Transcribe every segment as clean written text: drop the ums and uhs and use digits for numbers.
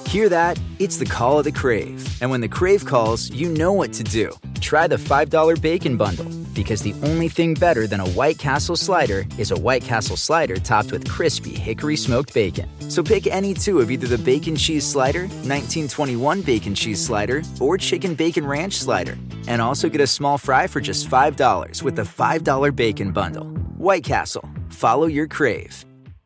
Hear that? It's the call of the Crave. And when the Crave calls, you know what to do. Try the $5 Bacon Bundle, because the only thing better than a White Castle slider is a White Castle slider topped with crispy hickory smoked bacon. So pick any two of either the Bacon Cheese Slider, 1921 Bacon Cheese Slider, or Chicken Bacon Ranch Slider. And also get a small fry for just $5 with the $5 Bacon Bundle. White Castle. Follow your Crave.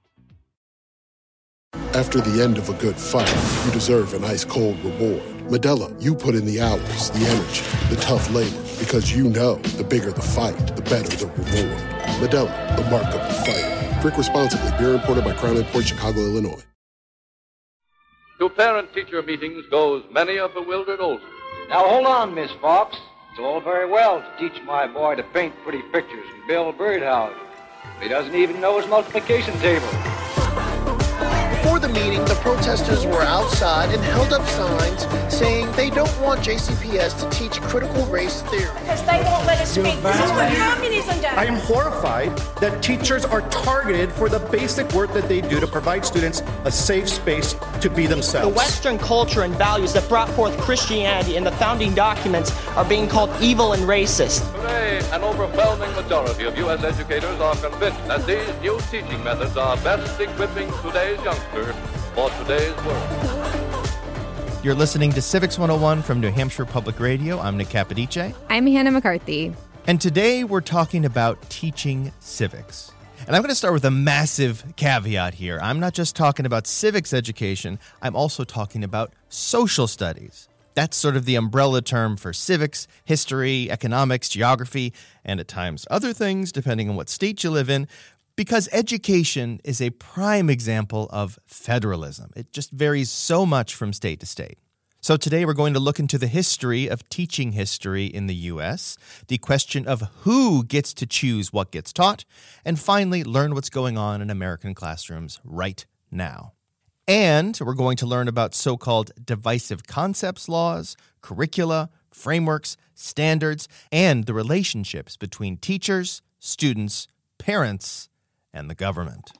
After the end of a good fight, you deserve an ice-cold reward. Modelo, you put in the hours, the energy, the tough labor, because you know the bigger the fight, the better the reward. Modelo, the mark of the fighter. Drink responsibly. Beer imported by Crown Imports, Chicago, Illinois. To parent-teacher meetings goes many a bewildered Olsen. Now hold on, Miss Fox. It's all very well to teach my boy to paint pretty pictures and build birdhouses. He doesn't even know his multiplication table. Before the meeting, the protesters were outside and held up signs saying they don't want JCPS to teach critical race theory. Because they won't let us speak. This is what communism does. I am horrified that teachers are targeted for the basic work that they do to provide students a safe space to be themselves. The Western culture and values that brought forth Christianity in the founding documents are being called evil and racist. Today, an overwhelming majority of U.S. educators are convinced that these new teaching methods are best equipping today's youngsters for today's world. You're listening to Civics 101 from New Hampshire Public Radio. I'm Nick Capodice. I'm Hannah McCarthy. And today we're talking about teaching civics. And I'm going to start with a massive caveat here. I'm not just talking about civics education, I'm also talking about social studies. That's sort of the umbrella term for civics, history, economics, geography, and at times other things, depending on what state you live in. Because education is a prime example of federalism. It just varies so much from state to state. So today we're going to look into the history of teaching history in the U.S., the question of who gets to choose what gets taught, and finally learn what's going on in American classrooms right now. And we're going to learn about so-called divisive concepts laws, curricula, frameworks, standards, and the relationships between teachers, students, parents, and the government.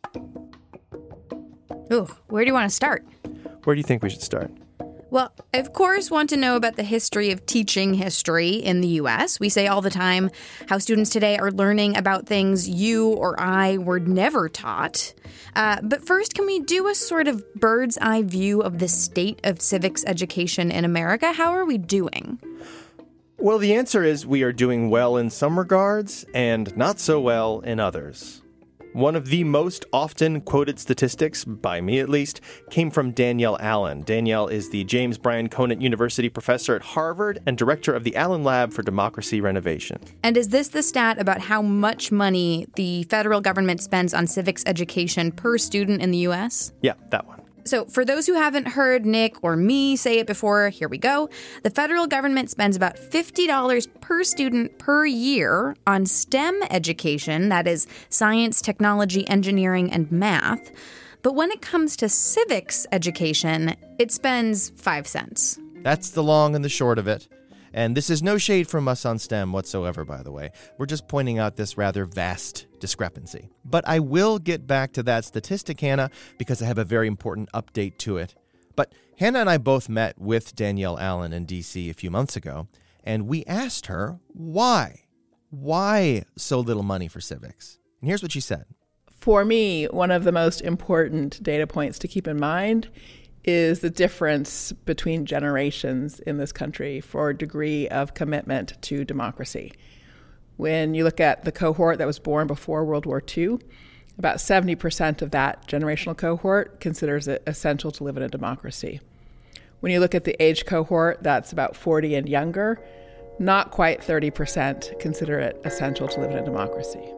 Ooh, where do you want to start? Where do you think we should start? Well, I, of course, want to know about the history of teaching history in the U.S. We say all the time how students today are learning about things you or I were never taught. But first, can we do a sort of bird's eye view of the state of civics education in America? How are we doing? Well, the answer is we are doing well in some regards and not so well in others. One of the most often quoted statistics, by me at least, came from Danielle Allen. Danielle is the James Bryan Conant University professor at Harvard and director of the Allen Lab for Democracy Renovation. And is this the stat about how much money the federal government spends on civics education per student in the U.S.? Yeah, that one. So for those who haven't heard Nick or me say it before, here we go. The federal government spends about $50 per student per year on STEM education, that is science, technology, engineering, and math. But when it comes to civics education, it spends 5 cents. That's the long and the short of it. And this is no shade from us on STEM whatsoever, by the way. We're just pointing out this rather vast discrepancy. But I will get back to that statistic, Hannah, because I have a very important update to it. But Hannah and I both met with Danielle Allen in D.C. a few months ago, and we asked her why. Why so little money for civics? And here's what she said. For me, one of the most important data points to keep in mind is the difference between generations in this country for a degree of commitment to democracy. When you look at the cohort that was born before World War II, about 70% of that generational cohort considers it essential to live in a democracy. When you look at the age cohort that's about 40 and younger, not quite 30% consider it essential to live in a democracy.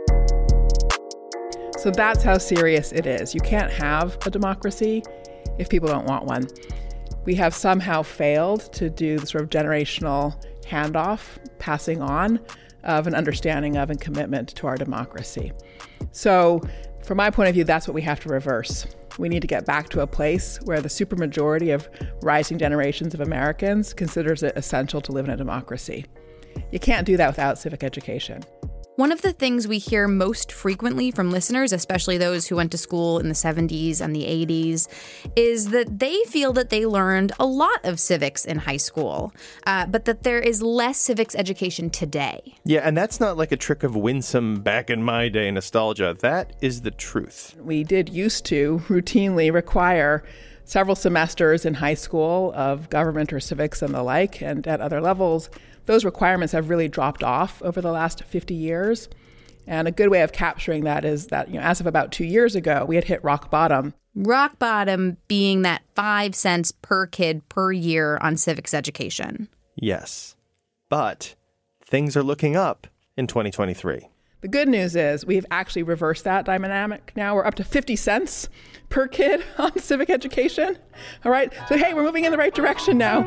So that's how serious it is. You can't have a democracy if people don't want one. We have somehow failed to do the sort of generational handoff, passing on of an understanding of and commitment to our democracy. So from my point of view, that's what we have to reverse. We need to get back to a place where the supermajority of rising generations of Americans considers it essential to live in a democracy. You can't do that without civic education. One of the things we hear most frequently from listeners, especially those who went to school in the 70s and the 80s, is that they feel that they learned a lot of civics in high school, but that there is less civics education today. Yeah, and that's not like a trick of winsome back in my day nostalgia. That is the truth. We did used to routinely require several semesters in high school of government or civics and the like, and at other levels, those requirements have really dropped off over the last 50 years. And a good way of capturing that is that, as of about 2 years ago, we had hit rock bottom. Rock bottom being that 5 cents per kid per year on civics education. Yes. But things are looking up in 2023. The good news is we've actually reversed that dynamic now. We're up to 50 cents per kid on civic education. All right. So, hey, we're moving in the right direction now.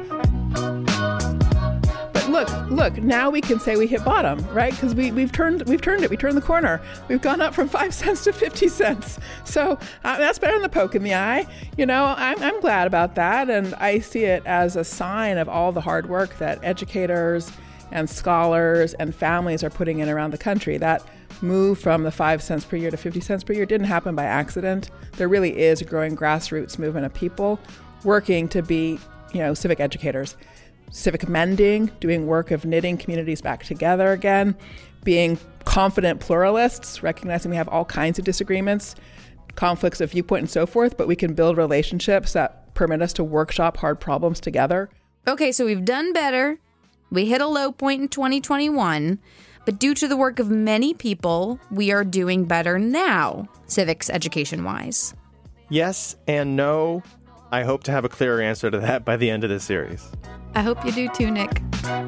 Look, now we can say we hit bottom, right? Because we've turned it. We turned the corner. We've gone up from 5 cents to 50 cents. So that's better than the poke in the eye. I'm glad about that. And I see it as a sign of all the hard work that educators and scholars and families are putting in around the country. That move from the 5 cents per year to 50 cents per year didn't happen by accident. There really is a growing grassroots movement of people working to be, civic educators. Civic mending, doing work of knitting communities back together again, being confident pluralists, recognizing we have all kinds of disagreements, conflicts of viewpoint and so forth, but we can build relationships that permit us to workshop hard problems together. Okay, so we've done better. We hit a low point in 2021, but due to the work of many people, we are doing better now, civics education-wise. Yes and no. I hope to have a clearer answer to that by the end of this series. I hope you do too, Nick.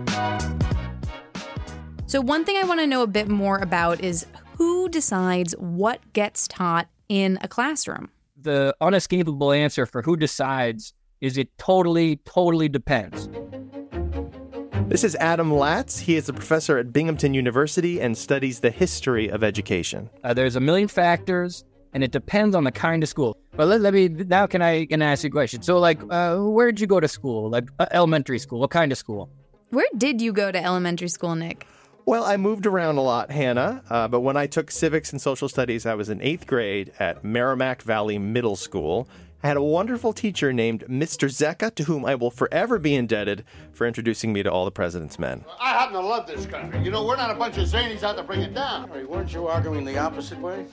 So one thing I want to know a bit more about is who decides what gets taught in a classroom? The unescapable answer for who decides is it totally depends. This is Adam Latz. He is a professor at Binghamton University and studies the history of education. There's a million factors, and it depends on the kind of school. But now can I ask you a question? So, where did you go to school? Elementary school? What kind of school? Where did you go to elementary school, Nick? Well, I moved around a lot, Hannah. But when I took civics and social studies, I was in 8th grade at Merrimack Valley Middle School. I had a wonderful teacher named Mr. Zecca, to whom I will forever be indebted for introducing me to all the president's men. I happen to love this country. We're not a bunch of zanies out to bring it down. Weren't you arguing the opposite way?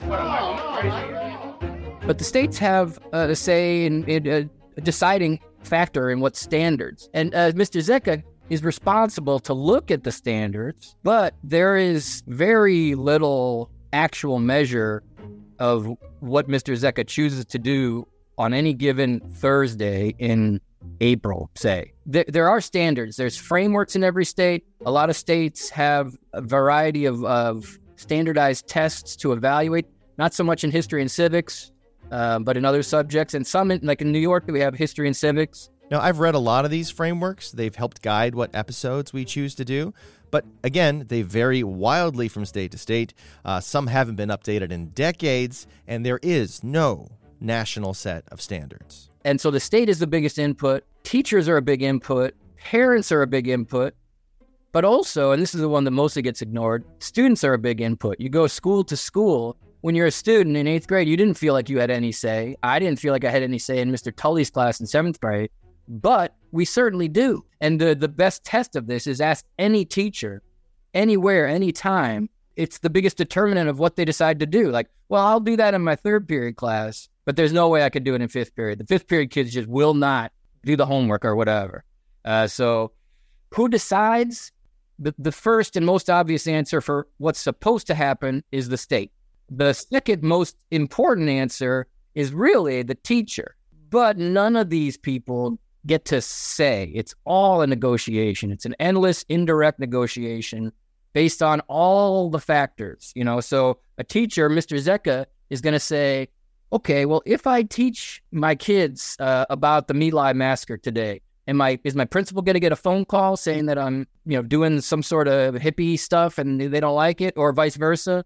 But the states have a say in a deciding factor in what standards. And Mr. Zecca is responsible to look at the standards, but there is very little actual measure of what Mr. Zecca chooses to do on any given Thursday in April, say. There are standards. There's frameworks in every state. A lot of states have a variety of standardized tests to evaluate, not so much in history and civics, but in other subjects. And some, like in New York, we have history and civics. Now, I've read a lot of these frameworks. They've helped guide what episodes we choose to do. But again, they vary wildly from state to state. Some haven't been updated in decades, and there is no national set of standards. And so the state is the biggest input. Teachers are a big input. Parents are a big input. But also, and this is the one that mostly gets ignored, students are a big input. You go school to school. When you're a student in 8th grade, you didn't feel like you had any say. I didn't feel like I had any say in Mr. Tully's class in 7th grade. But we certainly do. And the best test of this is ask any teacher, anywhere, anytime. It's the biggest determinant of what they decide to do. I'll do that in my 3rd period class, but there's no way I could do it in 5th period. The 5th period kids just will not do the homework or whatever. So who decides? The first and most obvious answer for what's supposed to happen is the state. The second most important answer is really the teacher. But none of these people get to say. It's all a negotiation. It's an endless, indirect negotiation based on all the factors, So a teacher, Mr. Zecca, is going to say, okay, well, if I teach my kids about the My Lai massacre today, is my principal going to get a phone call saying that I'm, doing some sort of hippie stuff and they don't like it, or vice versa?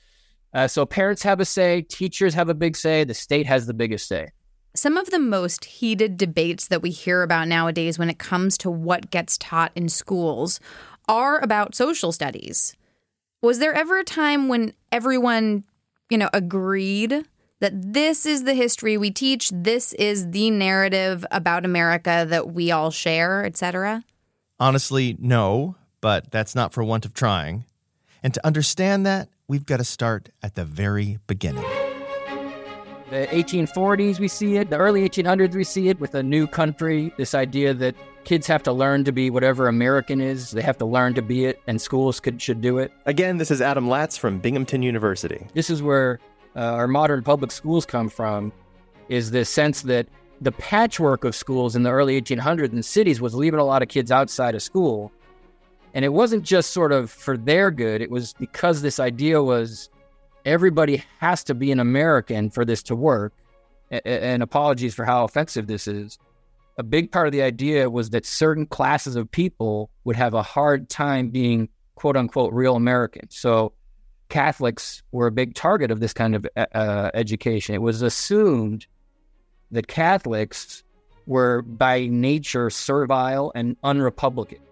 So parents have a say, teachers have a big say, the state has the biggest say. Some of the most heated debates that we hear about nowadays when it comes to what gets taught in schools are about social studies. Was there ever a time when everyone, agreed that this is the history we teach, this is the narrative about America that we all share, etc.? Honestly, no, but that's not for want of trying. And to understand that, we've got to start at the very beginning. The 1840s, we see it. The early 1800s, we see it with a new country. This idea that kids have to learn to be whatever American is. They have to learn to be it, and schools should do it. Again, this is Adam Latz from Binghamton University. This is where our modern public schools come from, is this sense that the patchwork of schools in the early 1800s in cities was leaving a lot of kids outside of school. And it wasn't just sort of for their good. It was because this idea was everybody has to be an American for this to work. And apologies for how offensive this is. A big part of the idea was that certain classes of people would have a hard time being, quote unquote, real Americans. So Catholics were a big target of this kind of education. It was assumed that Catholics were by nature servile and unrepublican.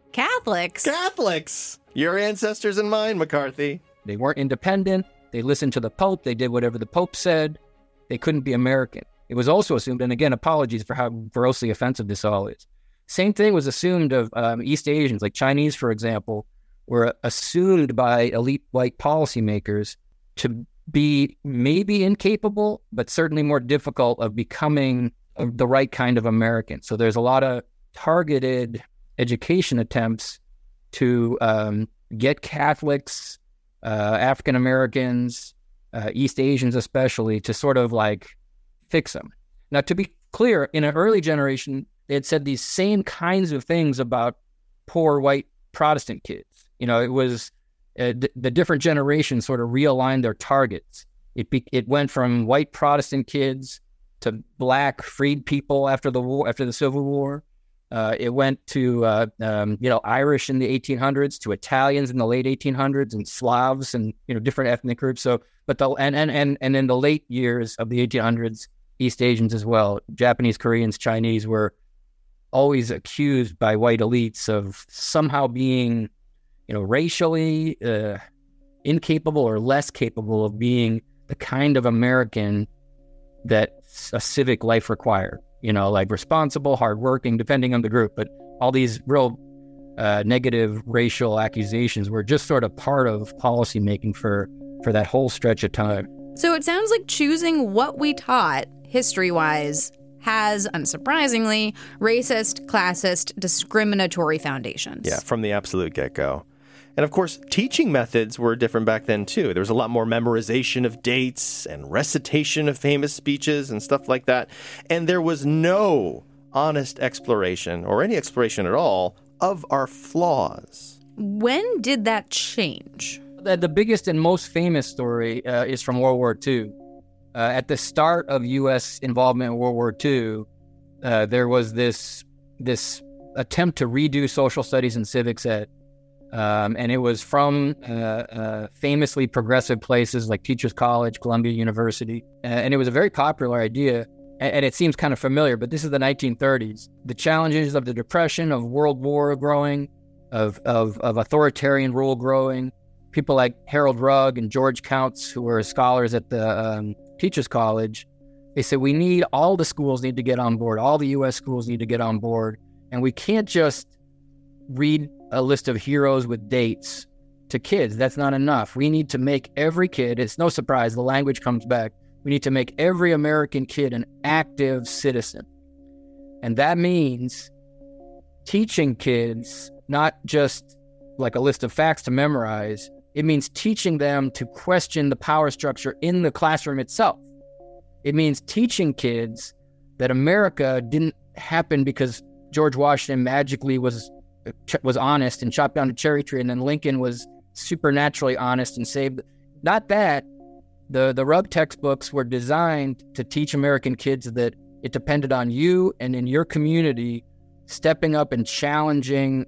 Catholics? Your ancestors and mine, McCarthy. They weren't independent. They listened to the Pope. They did whatever the Pope said. They couldn't be American. It was also assumed, and again, apologies for how grossly offensive this all is. Same thing was assumed of East Asians, like Chinese, for example, were assumed by elite white policymakers to be maybe incapable, but certainly more difficult of becoming the right kind of American. So there's a lot of targeted education attempts to get Catholics, African Americans, East Asians especially, to sort of like fix them. Now, to be clear, in an early generation, they had said these same kinds of things about poor white Protestant kids. It was the different generations sort of realigned their targets. It went from white Protestant kids to black freed people after the Civil War. It went to Irish in the 1800s, to Italians in the late 1800s, and Slavs and different ethnic groups. So, and in the late years of the 1800s, East Asians as well, Japanese, Koreans, Chinese were always accused by white elites of somehow being racially incapable or less capable of being the kind of American that a civic life required. Like responsible, hardworking, depending on the group. But all these real negative racial accusations were just sort of part of policymaking for that whole stretch of time. So it sounds like choosing what we taught, history-wise, has, unsurprisingly, racist, classist, discriminatory foundations. Yeah, from the absolute get-go. And of course, teaching methods were different back then, too. There was a lot more memorization of dates and recitation of famous speeches and stuff like that. And there was no honest exploration, or any exploration at all, of our flaws. When did that change? The biggest and most famous story is from World War II. At the start of U.S. involvement in World War II, there was this attempt to redo social studies and civics ed. And it was from famously progressive places like Teachers College, Columbia University. And it was a very popular idea. And it seems kind of familiar, but this is the 1930s. The challenges of the Depression, of World War growing, of authoritarian rule growing. People like Harold Rugg and George Counts, who were scholars at the Teachers College, they said all the schools need to get on board. All the U.S. schools need to get on board. And we can't just read a list of heroes with dates to kids. That's not enough. We need to make every kid, it's no surprise, the language comes back. We need to make every American kid an active citizen. And that means teaching kids not just like a list of facts to memorize. It means teaching them to question the power structure in the classroom itself. It means teaching kids that America didn't happen because George Washington magically was honest and chopped down a cherry tree, and then Lincoln was supernaturally honest and saved. Not that. The Rugg textbooks were designed to teach American kids that it depended on you and in your community stepping up and challenging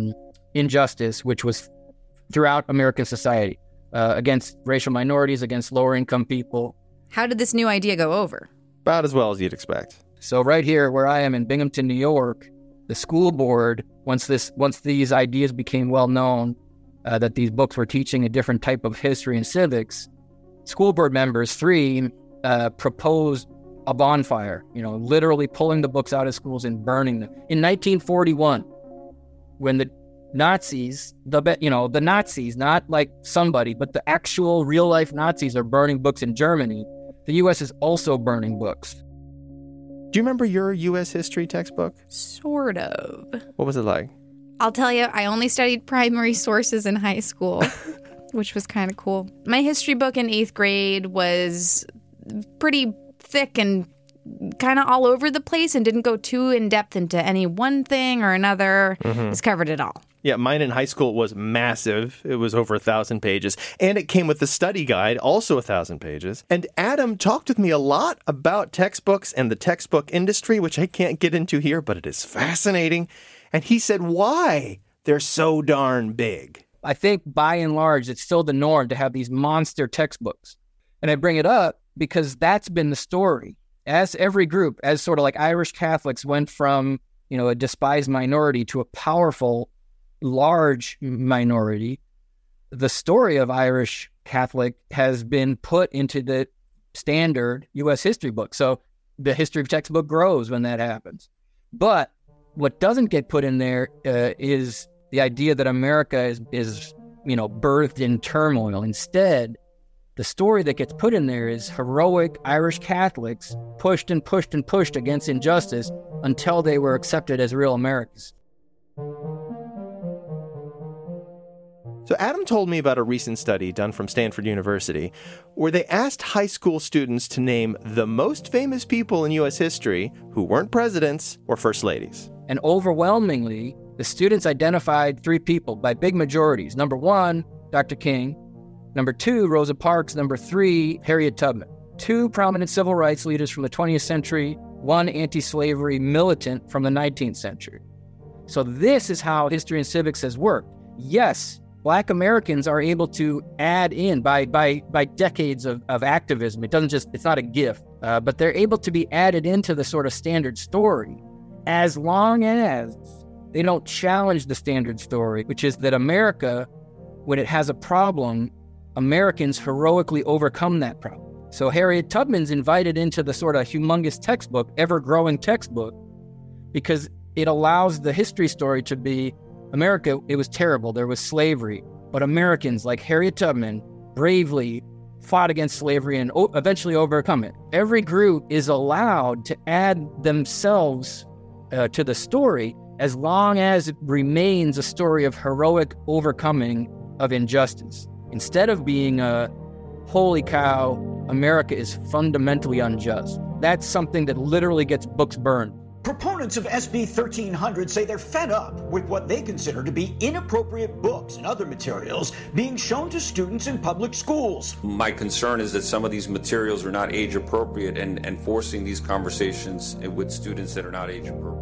injustice, which was throughout American society, against racial minorities, against lower income people. How did this new idea go over? About as well as you'd expect. So right here where I am in Binghamton, New York, the school board, once these ideas became well known, that these books were teaching a different type of history and civics, school board members, 3, proposed a bonfire, literally pulling the books out of schools and burning them. In 1941, when the Nazis, the Nazis, not like somebody, but the actual real-life Nazis are burning books in Germany, the U.S. is also burning books. Do you remember your U.S. history textbook? Sort of. What was it like? I'll tell you, I only studied primary sources in high school, which was kind of cool. My history book in 8th grade was pretty thick and kind of all over the place and didn't go too in-depth into any one thing or another. It's covered it all. Yeah, mine in high school was massive. It was over 1,000 pages. And it came with the study guide, also 1,000 pages. And Adam talked with me a lot about textbooks and the textbook industry, which I can't get into here, but it is fascinating. And he said why they're so darn big. I think by and large, it's still the norm to have these monster textbooks. And I bring it up because that's been the story. As every group, as sort of like Irish Catholics went from, a despised minority to a powerful, large minority, the story of Irish Catholic has been put into the standard U.S. history book. So the history textbook grows when that happens. But what doesn't get put in there is the idea that America is birthed in turmoil. Instead, the story that gets put in there is heroic Irish Catholics pushed and pushed and pushed against injustice until they were accepted as real Americans. So Adam told me about a recent study done from Stanford University where they asked high school students to name the most famous people in U.S. history who weren't presidents or first ladies. And overwhelmingly, the students identified 3 people by big majorities. Number 1, Dr. King. Number 2, Rosa Parks. Number 3, Harriet Tubman. 2 prominent civil rights leaders from the 20th century, 1 anti-slavery militant from the 19th century. So this is how history and civics has worked. Yes, Black Americans are able to add in by decades of activism. It's not a gift, but they're able to be added into the sort of standard story as long as they don't challenge the standard story, which is that America, when it has a problem, Americans heroically overcome that problem. So Harriet Tubman's invited into the sort of humongous textbook, ever-growing textbook, because it allows the history story to be America, it was terrible. There was slavery. But Americans like Harriet Tubman bravely fought against slavery and eventually overcome it. Every group is allowed to add themselves to the story as long as it remains a story of heroic overcoming of injustice. Instead of being a, holy cow, America is fundamentally unjust. That's something that literally gets books burned. Proponents of SB 1300 say they're fed up with what they consider to be inappropriate books and other materials being shown to students in public schools. My concern is that some of these materials are not age appropriate and forcing these conversations with students that are not age appropriate.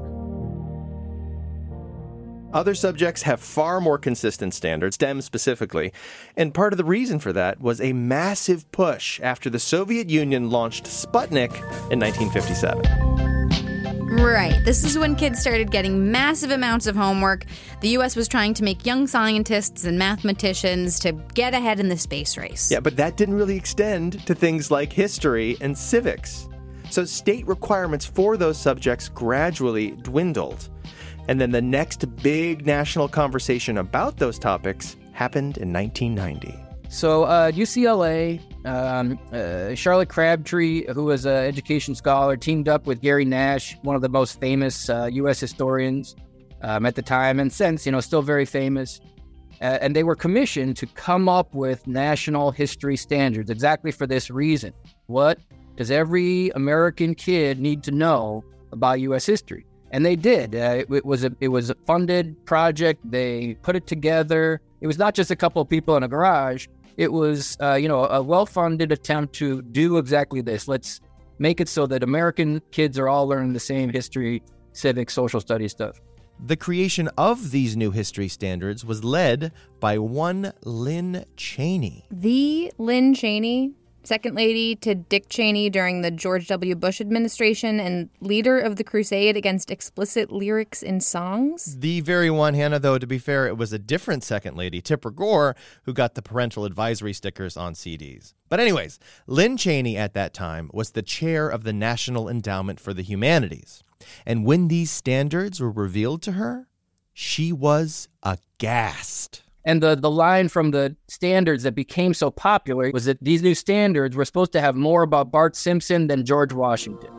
Other subjects have far more consistent standards, STEM specifically, and part of the reason for that was a massive push after the Soviet Union launched Sputnik in 1957. Right. This is when kids started getting massive amounts of homework. The U.S. was trying to make young scientists and mathematicians to get ahead in the space race. Yeah, but that didn't really extend to things like history and civics. So state requirements for those subjects gradually dwindled. And then the next big national conversation about those topics happened in 1990. So UCLA, Charlotte Crabtree, who was an education scholar, teamed up with Gary Nash, one of the most famous U.S. historians at the time, and since, still very famous. And they were commissioned to come up with national history standards exactly for this reason. What does every American kid need to know about U.S. history? And they did. It was a funded project. They put it together. It was not just a couple of people in a garage. It was, a well-funded attempt to do exactly this. Let's make it so that American kids are all learning the same history, civics, social studies stuff. The creation of these new history standards was led by one Lynn Cheney. The Lynn Cheney? Second Lady to Dick Cheney during the George W. Bush administration and leader of the crusade against explicit lyrics in songs. The very one, Hannah, though, to be fair, it was a different Second Lady, Tipper Gore, who got the parental advisory stickers on CDs. But anyways, Lynn Cheney at that time was the chair of the National Endowment for the Humanities. And when these standards were revealed to her, she was aghast. And the line from the standards that became so popular was that these new standards were supposed to have more about Bart Simpson than George Washington.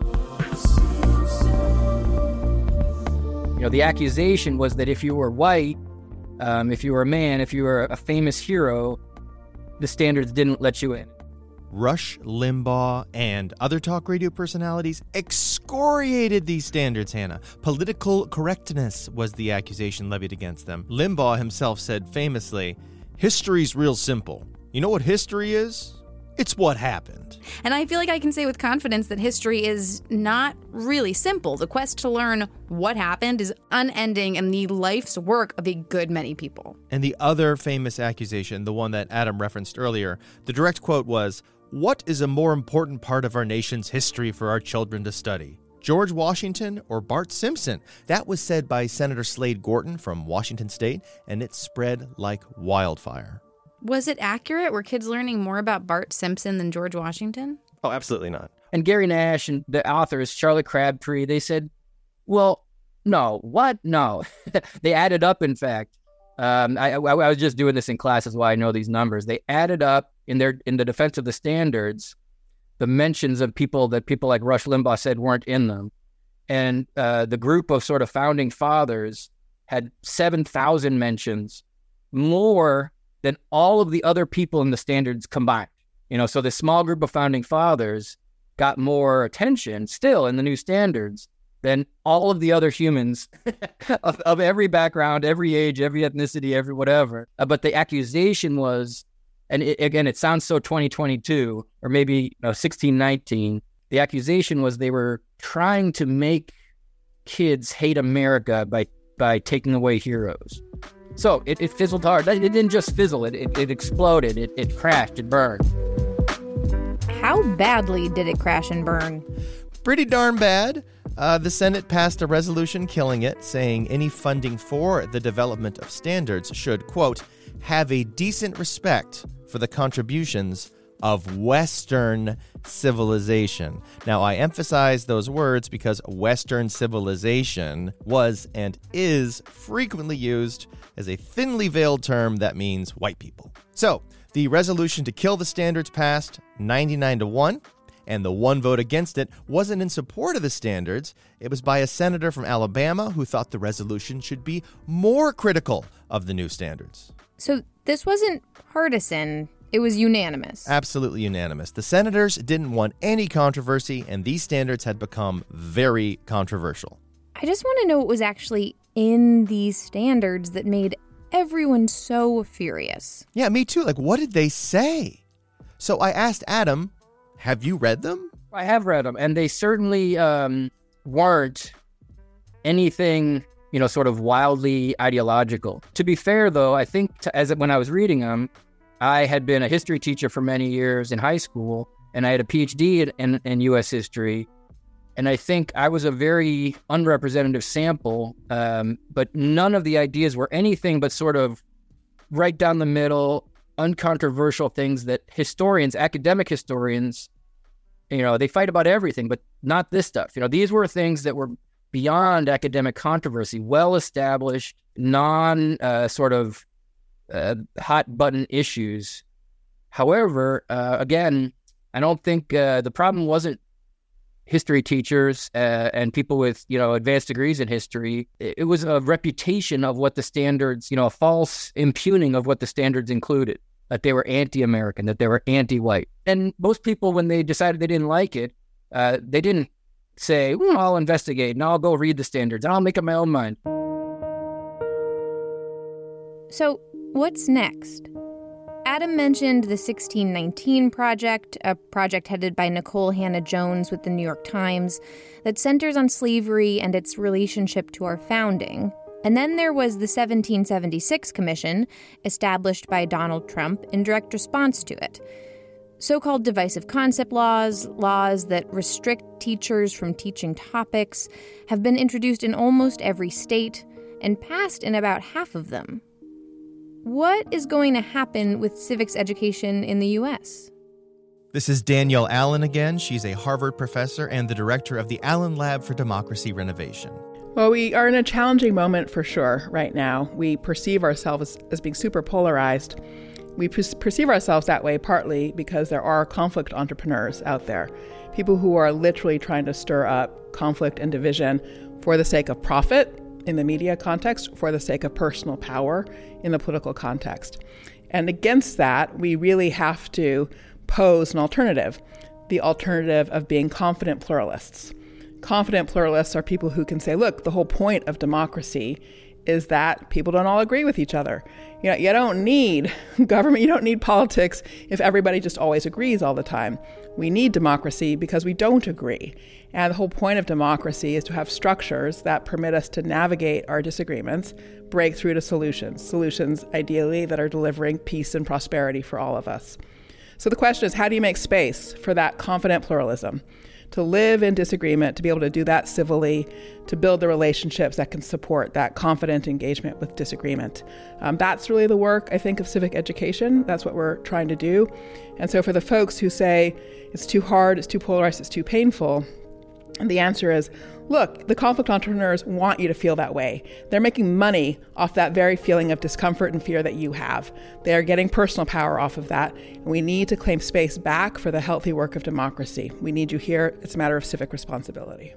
You know, the accusation was that if you were white, if you were a man, if you were a famous hero, the standards didn't let you in. Rush Limbaugh and other talk radio personalities excoriated these standards, Hannah. Political correctness was the accusation levied against them. Limbaugh himself said famously, "History's real simple. You know what history is? It's what happened." And I feel like I can say with confidence that history is not really simple. The quest to learn what happened is unending and the life's work of a good many people. And the other famous accusation, the one that Adam referenced earlier, the direct quote was, "What is a more important part of our nation's history for our children to study? George Washington or Bart Simpson?" That was said by Senator Slade Gorton from Washington State, and it spread like wildfire. Was it accurate? Were kids learning more about Bart Simpson than George Washington? Oh, absolutely not. And Gary Nash and the authors, Charlotte Crabtree, they said, well, no, what? No. They added up, in fact. I was just doing this in class, that's why I know these numbers. They added up in the defense of the standards, the mentions of people that people like Rush Limbaugh said weren't in them. And the group of sort of founding fathers had 7,000 mentions, more than all of the other people in the standards combined. You know, so the small group of founding fathers got more attention still in the new standards than all of the other humans of every background, every age, every ethnicity, every whatever. But the accusation was, and it sounds so 2022, or maybe 1619, the accusation was they were trying to make kids hate America by taking away heroes. So it fizzled hard. It didn't just fizzle, it exploded, it crashed, it burned. How badly did it crash and burn? Pretty darn bad. The Senate passed a resolution killing it, saying any funding for the development of standards should, quote, have a decent respect for the contributions of Western civilization. Now, I emphasize those words because Western civilization was and is frequently used as a thinly veiled term that means white people. So, the resolution to kill the standards passed 99-1. And the one vote against it wasn't in support of the standards. It was by a senator from Alabama who thought the resolution should be more critical of the new standards. So this wasn't partisan. It was unanimous. Absolutely unanimous. The senators didn't want any controversy, and these standards had become very controversial. I just want to know what was actually in these standards that made everyone so furious. Yeah, me too. Like, what did they say? So I asked Adam, have you read them? I have read them, and they certainly weren't anything, sort of wildly ideological. To be fair, though, I think when I was reading them, I had been a history teacher for many years in high school, and I had a PhD in U.S. history, and I think I was a very unrepresentative sample, but none of the ideas were anything but sort of right down the middle, uncontroversial things that academic historians, they fight about everything, but not this stuff. These were things that were beyond academic controversy, well-established, hot-button issues. However, again, I don't think the problem wasn't history teachers and people with, advanced degrees in history. It was a reputation of what the standards, a false impugning of what the standards included, that they were anti-American, that they were anti-white. And most people, when they decided they didn't like it, they didn't say, I'll investigate and I'll go read the standards and I'll make up my own mind. So what's next? Adam mentioned the 1619 Project, a project headed by Nicole Hannah-Jones with the New York Times that centers on slavery and its relationship to our founding. And then there was the 1776 Commission, established by Donald Trump in direct response to it. So-called divisive concept laws, laws that restrict teachers from teaching topics, have been introduced in almost every state and passed in about half of them. What is going to happen with civics education in the U.S.? This is Danielle Allen again. She's a Harvard professor and the director of the Allen Lab for Democracy Renovation. Well, we are in a challenging moment for sure right now. We perceive ourselves as being super polarized. We perceive ourselves that way partly because there are conflict entrepreneurs out there, people who are literally trying to stir up conflict and division for the sake of profit in the media context, for the sake of personal power in the political context. And against that, we really have to pose an alternative, the alternative of being confident pluralists. Confident pluralists are people who can say, look, the whole point of democracy is that people don't all agree with each other. You know, you don't need government, you don't need politics if everybody just always agrees all the time. We need democracy because we don't agree. And the whole point of democracy is to have structures that permit us to navigate our disagreements, break through to solutions ideally that are delivering peace and prosperity for all of us. So the question is, how do you make space for that confident pluralism? To live in disagreement, to be able to do that civilly, to build the relationships that can support that confident engagement with disagreement. That's really the work, I think, of civic education. That's what we're trying to do. And so for the folks who say it's too hard, it's too polarized, it's too painful, and the answer is, look, the conflict entrepreneurs want you to feel that way. They're making money off that very feeling of discomfort and fear that you have. They are getting personal power off of that. And we need to claim space back for the healthy work of democracy. We need you here. It's a matter of civic responsibility.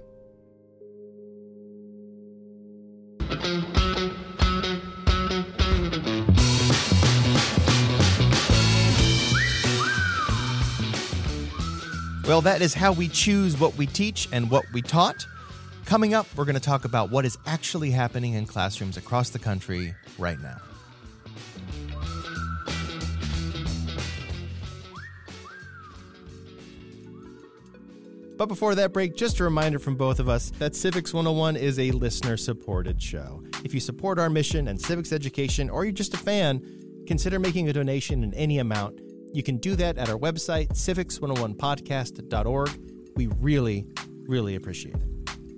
Well, that is how we choose what we teach and what we taught. Coming up, we're going to talk about what is actually happening in classrooms across the country right now. But before that break, just a reminder from both of us that Civics 101 is a listener-supported show. If you support our mission and civics education, or you're just a fan, consider making a donation in any amount. You can do that at our website, civics101podcast.org. We really, really appreciate it.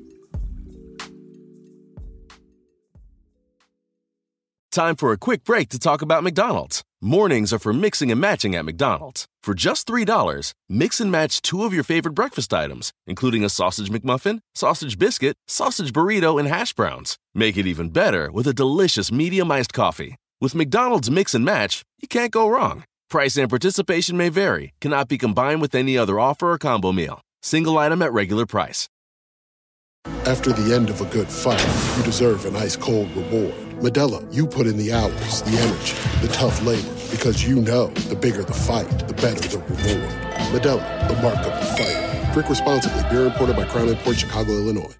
Time for a quick break to talk about McDonald's. Mornings are for mixing and matching at McDonald's. For just $3, mix and match 2 of your favorite breakfast items, including a sausage McMuffin, sausage biscuit, sausage burrito, and hash browns. Make it even better with a delicious medium iced coffee. With McDonald's Mix and Match, you can't go wrong. Price and participation may vary. Cannot be combined with any other offer or combo meal. Single item at regular price. After the end of a good fight, you deserve an ice-cold reward. Medela, you put in the hours, the energy, the tough labor, because you know the bigger the fight, the better the reward. Medela, the mark of the fighter. Drink responsibly. Beer imported by Crown Imports, Chicago, Illinois.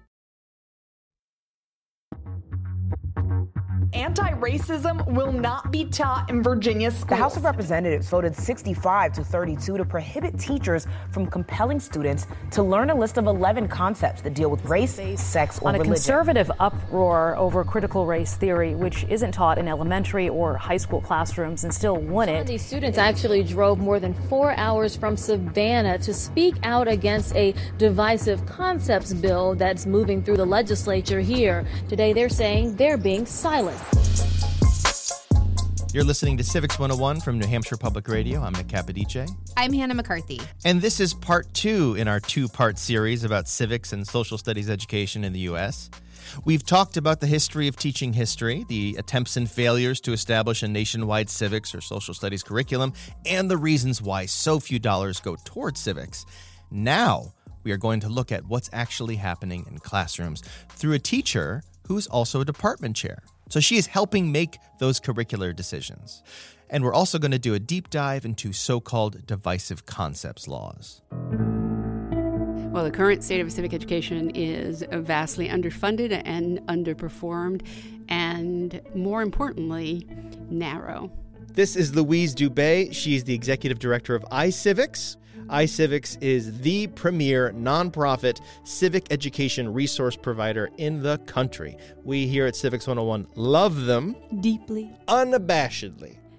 Anti-racism will not be taught in Virginia schools. The House of Representatives voted 65-32 to prohibit teachers from compelling students to learn a list of 11 concepts that deal with race, sex, or religion. On a conservative uproar over critical race theory, which isn't taught in elementary or high school classrooms and still won it. Some of these students actually drove more than 4 hours from Savannah to speak out against a divisive concepts bill that's moving through the legislature here. Today, they're saying they're being silenced. You're listening to Civics 101 from New Hampshire Public Radio. I'm Nick Capodice. I'm Hannah McCarthy. And this is part 2 in our 2-part series about civics and social studies education in the U.S. We've talked about the history of teaching history, the attempts and failures to establish a nationwide civics or social studies curriculum, and the reasons why so few dollars go towards civics. Now, we are going to look at what's actually happening in classrooms through a teacher who's also a department chair. So she is helping make those curricular decisions. And we're also going to do a deep dive into so-called divisive concepts laws. Well, the current state of civic education is vastly underfunded and underperformed, and more importantly, narrow. This is Louise Dubé. She's the executive director of iCivics. iCivics is the premier nonprofit civic education resource provider in the country. We here at Civics 101 love them. Deeply. Unabashedly.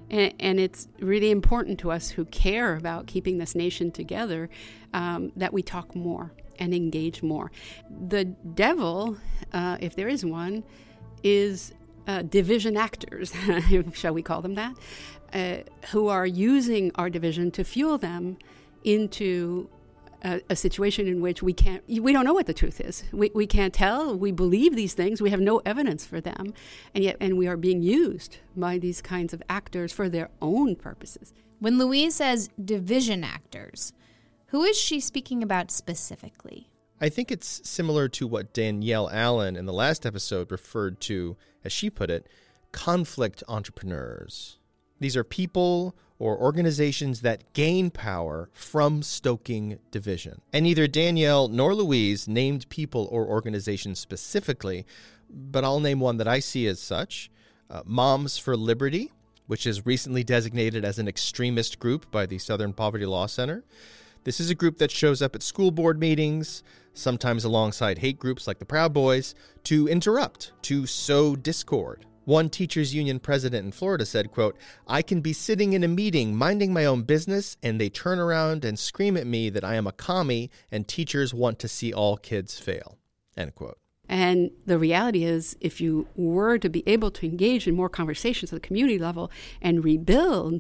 And it's really important to us who care about keeping this nation together that we talk more and engage more. The devil, if there is one, is division actors, shall we call them that, who are using our division to fuel them into a situation in which we don't know what the truth is. We can't tell. We believe these things. We have no evidence for them. And we are being used by these kinds of actors for their own purposes. When Louise says division actors, who is she speaking about specifically? I think it's similar to what Danielle Allen in the last episode referred to, as she put it, conflict entrepreneurs. These are people or organizations that gain power from stoking division. And neither Danielle nor Louise named people or organizations specifically, but I'll name one that I see as such. Moms for Liberty, which is recently designated as an extremist group by the Southern Poverty Law Center. This is a group that shows up at school board meetings, sometimes alongside hate groups like the Proud Boys, to interrupt, to sow discord. One teachers union president in Florida said, quote, "I can be sitting in a meeting minding my own business and they turn around and scream at me that I am a commie and teachers want to see all kids fail," end quote. And the reality is, if you were to be able to engage in more conversations at the community level and rebuild,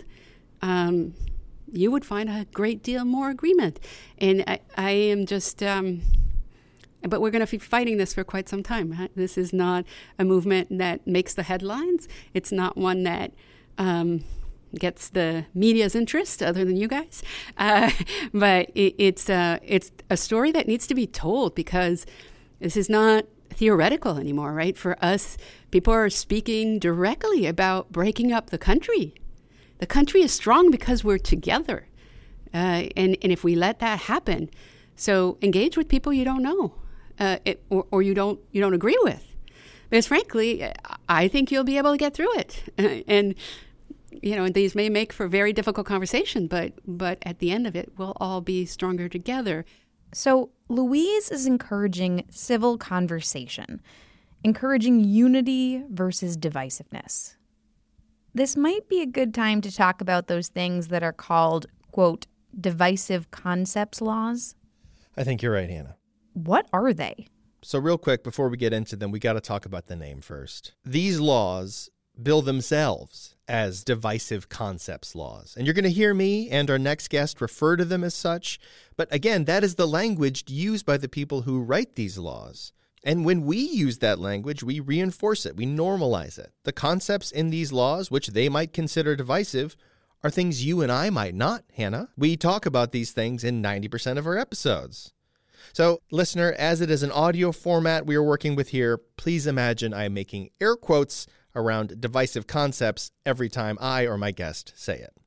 you would find a great deal more agreement. And I am just... But we're going to be fighting this for quite some time. Right? This is not a movement that makes the headlines. It's not one that gets the media's interest, other than you guys. But it's a story that needs to be told, because this is not theoretical anymore, right? For us, people are speaking directly about breaking up the country. The country is strong because we're together. And if we let that happen, so engage with people you don't know. Or you don't agree with, because frankly, I think you'll be able to get through it. And these may make for very difficult conversation, but at the end of it, we'll all be stronger together. So Louise is encouraging civil conversation, encouraging unity versus divisiveness. This might be a good time to talk about those things that are called, quote, divisive concepts laws. I think you're right, Hannah. What are they? So real quick, before we get into them, we got to talk about the name first. These laws bill themselves as divisive concepts laws. And you're going to hear me and our next guest refer to them as such. But again, that is the language used by the people who write these laws. And when we use that language, we reinforce it, we normalize it. The concepts in these laws, which they might consider divisive, are things you and I might not, Hannah. We talk about these things in 90% of our episodes. So, listener, as it is an audio format we are working with here, please imagine I am making air quotes around divisive concepts every time I or my guest say it.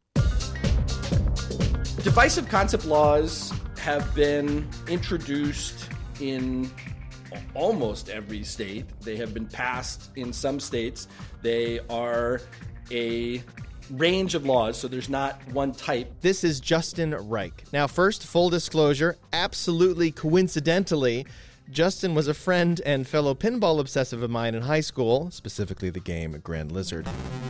Divisive concept laws have been introduced in almost every state. They have been passed in some states. They are a range of laws, so there's not one type. This is Justin Reich. Now, first, full disclosure, absolutely coincidentally, Justin was a friend and fellow pinball obsessive of mine in high school, specifically the game Grand Lizard.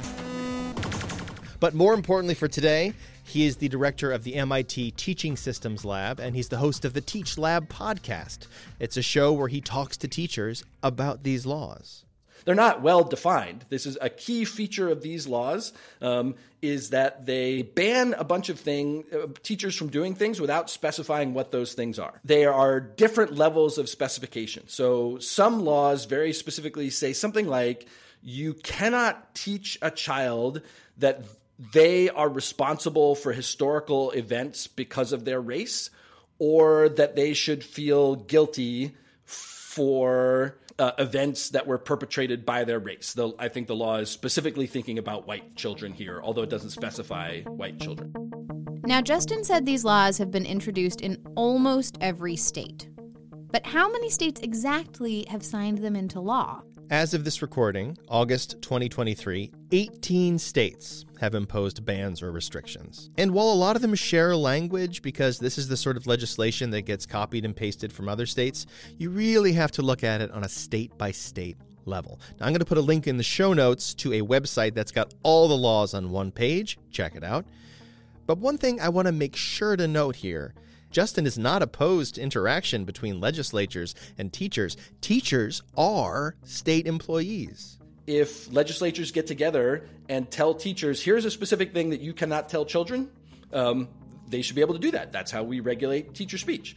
But more importantly for today, he is the director of the MIT Teaching Systems Lab, and he's the host of the Teach Lab podcast. It's a show where he talks to teachers about these laws. They're not well defined. This is a key feature of these laws, is that they ban a bunch of teachers from doing things without specifying what those things are. There are different levels of specification. So some laws very specifically say something like, you cannot teach a child that they are responsible for historical events because of their race, or that they should feel guilty for events that were perpetrated by their race. I think the law is specifically thinking about white children here, although it doesn't specify white children. Now, Justin said these laws have been introduced in almost every state. But how many states exactly have signed them into law? As of this recording, August 2023, 18 states have imposed bans or restrictions. And while a lot of them share language because this is the sort of legislation that gets copied and pasted from other states, you really have to look at it on a state-by-state level. Now, I'm going to put a link in the show notes to a website that's got all the laws on one page. Check it out. But one thing I want to make sure to note here, Justin is not opposed to interaction between legislatures and teachers. Teachers are state employees. If legislatures get together and tell teachers, here's a specific thing that you cannot tell children, they should be able to do that. That's how we regulate teacher speech.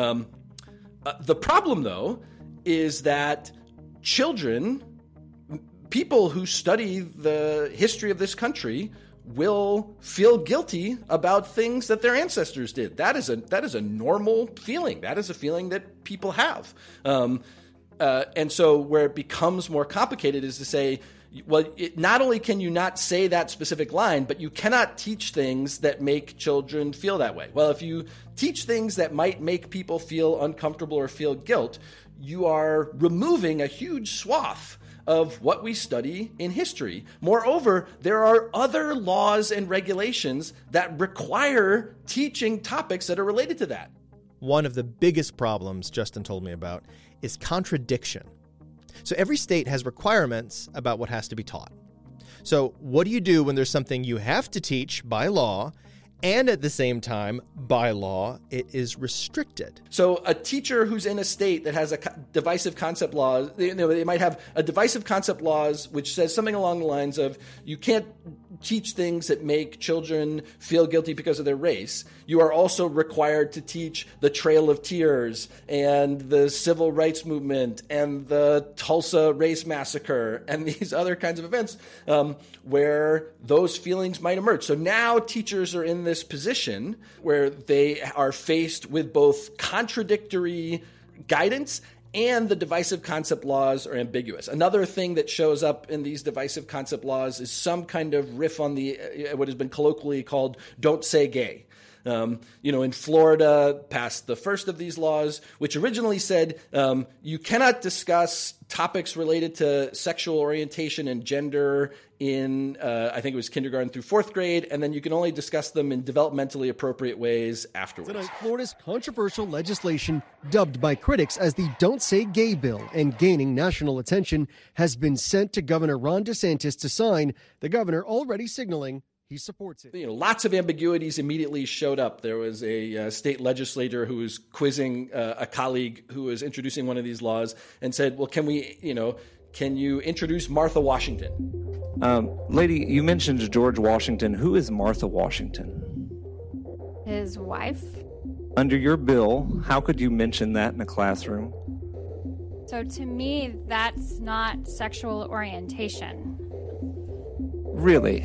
The problem, though, is that children, people who study the history of this country, will feel guilty about things that their ancestors did. That is a normal feeling. That is a feeling that people have. And so where it becomes more complicated is to say, well, not only can you not say that specific line, but you cannot teach things that make children feel that way. Well, if you teach things that might make people feel uncomfortable or feel guilt, you are removing a huge swath of what we study in history. Moreover, there are other laws and regulations that require teaching topics that are related to that. One of the biggest problems Justin told me about is contradiction. So every state has requirements about what has to be taught. So what do you do when there's something you have to teach by law, and at the same time, by law, it is restricted? So a teacher who's in a state that has a divisive concept laws, they might have a divisive concept laws which says something along the lines of, you can't teach things that make children feel guilty because of their race. You are also required to teach the Trail of Tears and the Civil Rights Movement and the Tulsa Race Massacre and these other kinds of events where those feelings might emerge. So now teachers are in this position where they are faced with both contradictory guidance and the divisive concept laws are ambiguous. Another thing that shows up in these divisive concept laws is some kind of riff on the what has been colloquially called "don't say gay." In Florida, passed the first of these laws, which originally said you cannot discuss topics related to sexual orientation and gender in, I think it was kindergarten through fourth grade, and then you can only discuss them in developmentally appropriate ways afterwards. Tonight, Florida's controversial legislation, dubbed by critics as the Don't Say Gay Bill and gaining national attention, has been sent to Governor Ron DeSantis to sign, the governor already signaling he supports it. Lots of ambiguities immediately showed up. There was a state legislator who was quizzing a colleague who was introducing one of these laws and said, well, can you introduce Martha Washington? Lady, you mentioned George Washington. Who is Martha Washington? His wife. Under your bill, how could you mention that in a classroom? So to me, that's not sexual orientation. Really?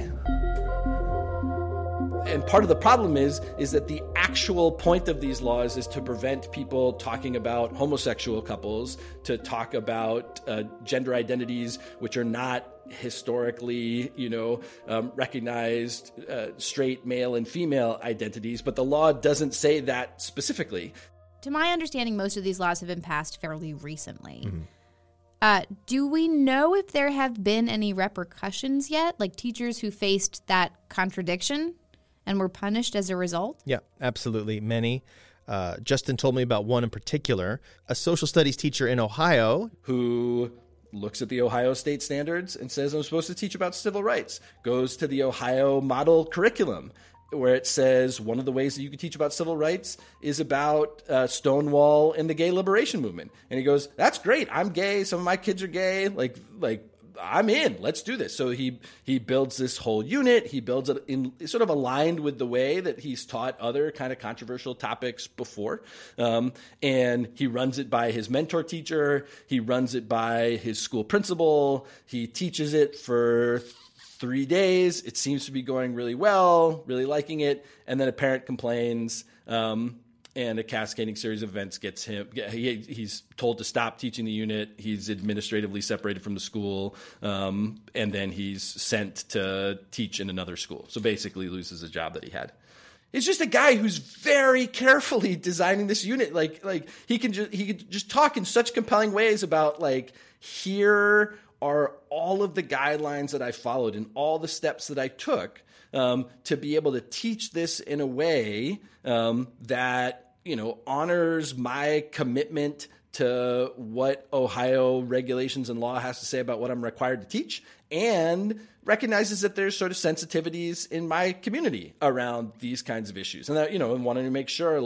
And part of the problem is that the actual point of these laws is to prevent people talking about homosexual couples, to talk about gender identities which are not historically, recognized straight male and female identities. But the law doesn't say that specifically. To my understanding, most of these laws have been passed fairly recently. Do we know if there have been any repercussions yet, like teachers who faced that contradiction and were punished as a result? Yeah, absolutely. Many. Justin told me about one in particular, a social studies teacher in Ohio who looks at the Ohio state standards and says, I'm supposed to teach about civil rights, goes to the Ohio model curriculum where it says one of the ways that you can teach about civil rights is about Stonewall and the gay liberation movement. And he goes, that's great. I'm gay. Some of my kids are gay. Like I'm in. Let's do this. So he builds this whole unit. He builds it in sort of aligned with the way that he's taught other kind of controversial topics before. And he runs it by his mentor teacher. He runs it by his school principal. He teaches it for 3 days. It seems to be going really well, really liking it. And then a parent complains, and a cascading series of events gets him. He's told to stop teaching the unit. He's administratively separated from the school, and then he's sent to teach in another school. So basically loses a job that he had. It's just a guy who's very carefully designing this unit. Like he can just talk in such compelling ways about here are all of the guidelines that I followed and all the steps that I took to be able to teach this in a way that honors my commitment to what Ohio regulations and law has to say about what I'm required to teach, and recognizes that there's sort of sensitivities in my community around these kinds of issues, and that, and wanting to make sure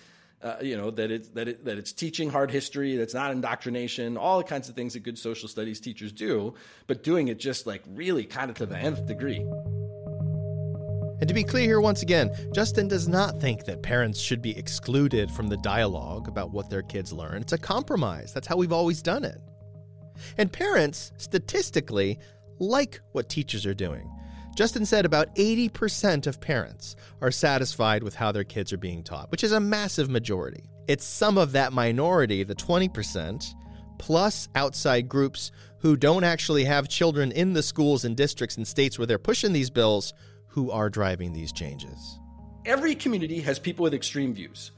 that it's teaching hard history, that's not indoctrination, all the kinds of things that good social studies teachers do, but doing it just really kind of to the nth degree. And to be clear here once again, Justin does not think that parents should be excluded from the dialogue about what their kids learn. It's a compromise. That's how we've always done it. And parents, statistically, like what teachers are doing. Justin said about 80% of parents are satisfied with how their kids are being taught, which is a massive majority. It's some of that minority, the 20%, plus outside groups who don't actually have children in the schools and districts and states where they're pushing these bills, who are driving these changes. Every community has people with extreme views.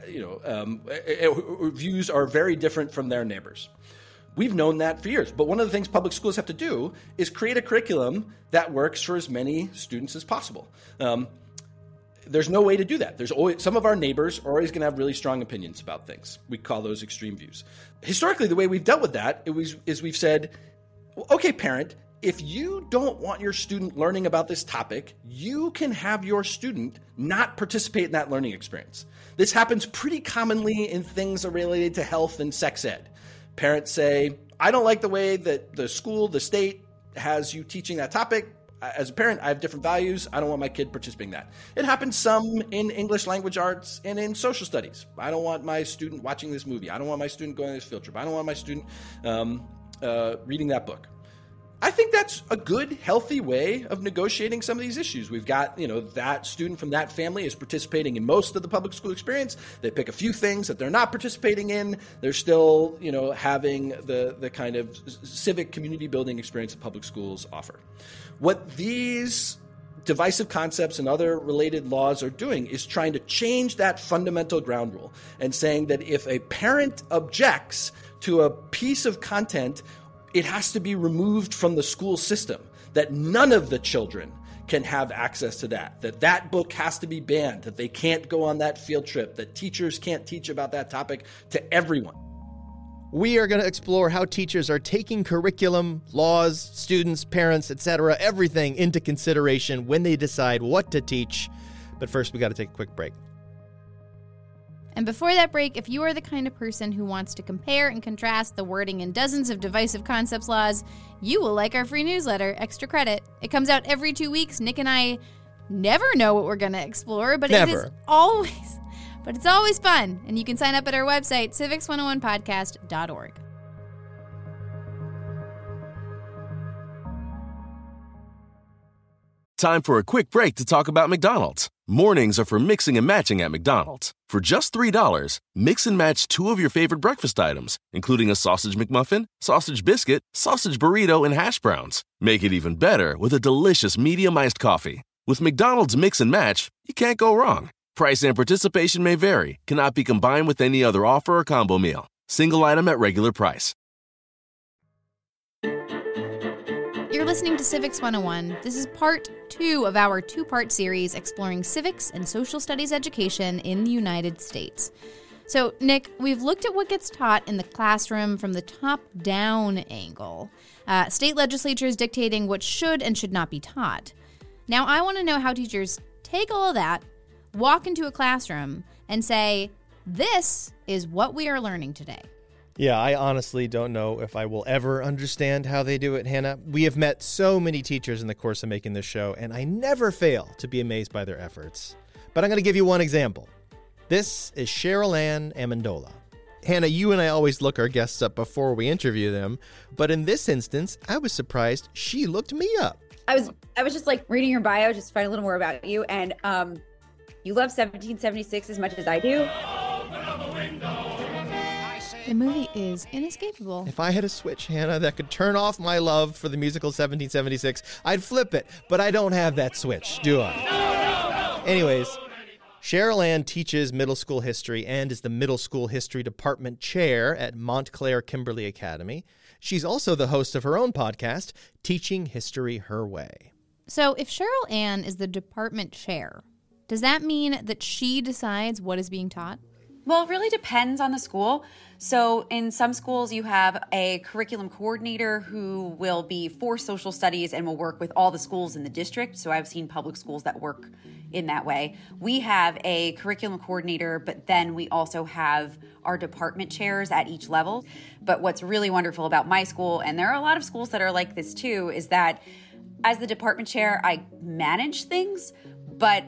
Views are very different from their neighbors. We've known that for years. But one of the things public schools have to do is create a curriculum that works for as many students as possible. There's no way to do that. There's always, some of our neighbors are always going to have really strong opinions about things. We call those extreme views. Historically, the way we've dealt with that is we've said, okay, parent, if you don't want your student learning about this topic, you can have your student not participate in that learning experience. This happens pretty commonly in things related to health and sex ed. Parents say, I don't like the way that the school, the state has you teaching that topic. As a parent, I have different values. I don't want my kid participating in that. It happens some in English language arts and in social studies. I don't want my student watching this movie. I don't want my student going on this field trip. I don't want my student reading that book. I think that's a good, healthy way of negotiating some of these issues. We've got, that student from that family is participating in most of the public school experience. They pick a few things that they're not participating in. They're still, having the kind of civic community building experience that public schools offer. What these divisive concepts and other related laws are doing is trying to change that fundamental ground rule and saying that if a parent objects to a piece of content, it has to be removed from the school system, that none of the children can have access to that book has to be banned, that they can't go on that field trip, that teachers can't teach about that topic to everyone. We are going to explore how teachers are taking curriculum, laws, students, parents, etc., everything into consideration when they decide what to teach. But first, we got to take a quick break. And before that break, if you are the kind of person who wants to compare and contrast the wording in dozens of divisive concepts laws, you will like our free newsletter, Extra Credit. It comes out every 2 weeks. Nick and I never know what we're going to explore, but it's always fun. And you can sign up at our website, civics101podcast.org. Time for a quick break to talk about McDonald's. Mornings are for mixing and matching at McDonald's. For just $3, mix and match 2 of your favorite breakfast items, including a sausage McMuffin, sausage biscuit, sausage burrito, and hash browns. Make it even better with a delicious medium iced coffee. With McDonald's Mix and Match, you can't go wrong. Price and participation may vary, cannot be combined with any other offer or combo meal. Single item at regular price. You're listening to Civics 101. This is part 2 of our 2-part series exploring civics and social studies education in the United States. So, Nick, we've looked at what gets taught in the classroom from the top-down angle. State legislatures dictating what should and should not be taught. Now, I want to know how teachers take all of that, walk into a classroom, and say, this is what we are learning today. Yeah, I honestly don't know if I will ever understand how they do it, Hannah. We have met so many teachers in the course of making this show, and I never fail to be amazed by their efforts. But I'm going to give you one example. This is Cheryl Ann Amendola. Hannah, you and I always look our guests up before we interview them, but in this instance, I was surprised she looked me up. I was just reading your bio, just to find a little more about you, and you love 1776 as much as I do. The movie is inescapable. If I had a switch, Hannah, that could turn off my love for the musical 1776, I'd flip it, but I don't have that switch, do I? No. Anyways, Cheryl Ann teaches middle school history and is the middle school history department chair at Montclair Kimberly Academy. She's also the host of her own podcast, Teaching History Her Way. So if Cheryl Ann is the department chair, does that mean that she decides what is being taught? Well, it really depends on the school. So in some schools, you have a curriculum coordinator who will be for social studies and will work with all the schools in the district. So I've seen public schools that work in that way. We have a curriculum coordinator, but then we also have our department chairs at each level. But what's really wonderful about my school, and there are a lot of schools that are like this too, is that as the department chair, I manage things, but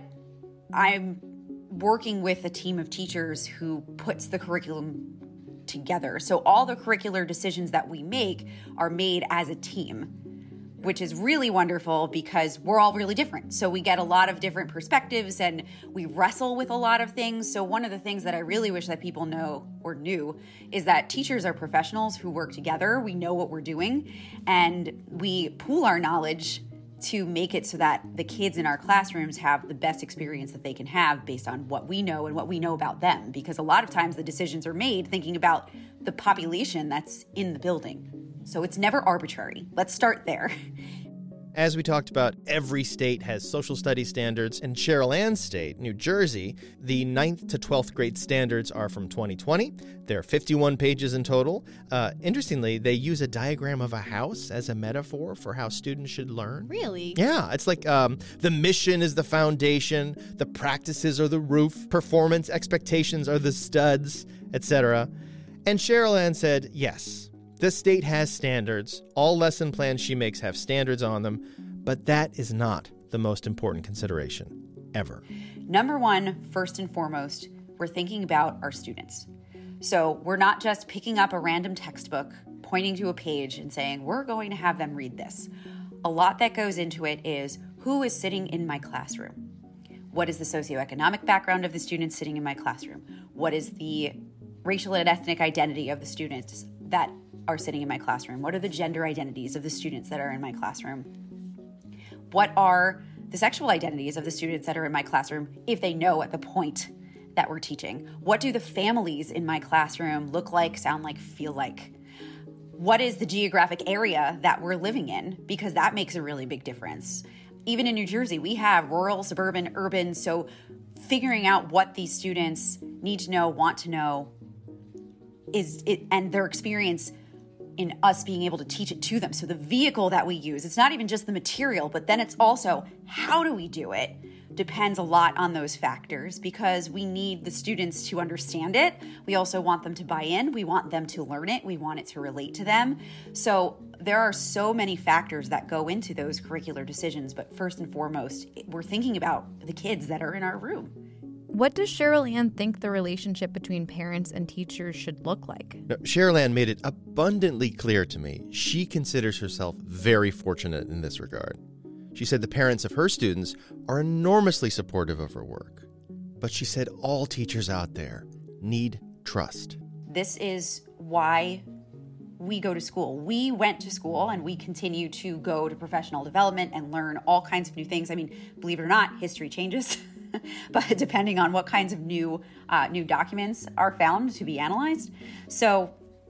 I'm working with a team of teachers who puts the curriculum together. So all the curricular decisions that we make are made as a team, which is really wonderful because we're all really different. So we get a lot of different perspectives and we wrestle with a lot of things. So one of the things that I really wish that people know or knew is that teachers are professionals who work together. We know what we're doing and we pool our knowledge to make it so that the kids in our classrooms have the best experience that they can have based on what we know and what we know about them. Because a lot of times the decisions are made thinking about the population that's in the building. So it's never arbitrary. Let's start there. As we talked about, every state has social studies standards. In Cheryl Ann's state, New Jersey, the 9th to 12th grade standards are from 2020. There are 51 pages in total. Interestingly, they use a diagram of a house as a metaphor for how students should learn. Really? Yeah, it's like the mission is the foundation, the practices are the roof, performance expectations are the studs, etc. And Cheryl Ann said, yes, the state has standards. All lesson plans she makes have standards on them, but that is not the most important consideration ever. Number one, first and foremost, we're thinking about our students. So we're not just picking up a random textbook, pointing to a page and saying, we're going to have them read this. A lot that goes into it is who is sitting in my classroom? What is the socioeconomic background of the students sitting in my classroom? What is the racial and ethnic identity of the students that are sitting in my classroom? What are the gender identities of the students that are in my classroom? What are the sexual identities of the students that are in my classroom if they know at the point that we're teaching? What do the families in my classroom look like, sound like, feel like? What is the geographic area that we're living in? Because that makes a really big difference. Even in New Jersey, we have rural, suburban, urban, so figuring out what these students need to know, want to know, and their experience in us being able to teach it to them. So the vehicle that we use, it's not even just the material, but then it's also how do we do it? Depends a lot on those factors because we need the students to understand it. We also want them to buy in. We want them to learn it. We want it to relate to them. So there are so many factors that go into those curricular decisions, but first and foremost, we're thinking about the kids that are in our room. What does Cheryl Ann think the relationship between parents and teachers should look like? Now, Cheryl Ann made it abundantly clear to me she considers herself very fortunate in this regard. She said the parents of her students are enormously supportive of her work. But she said all teachers out there need trust. This is why we go to school. We went to school and we continue to go to professional development and learn all kinds of new things. I mean, believe it or not, history changes. But depending on what kinds of new documents are found to be analyzed. So,